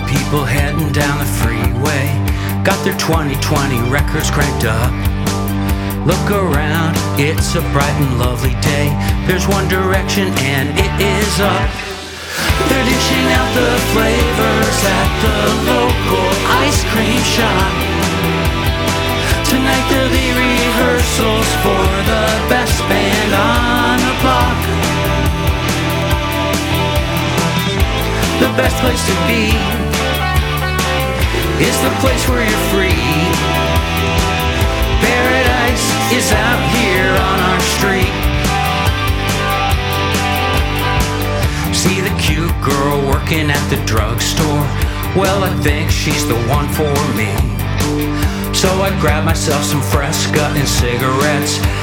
people heading down the freeway, got their 2020 records cranked up. Look around, it's a bright and lovely day. There's One Direction and it is up. They're dishing out the flavors at the local ice cream shop. Tonight there'll be rehearsals for the best band on the block. The best place to be is the place where you're free. Paradise is out here on our street. See the cute girl working at the drugstore. Well, I think she's the one for me. So I grab myself some Fresca and cigarettes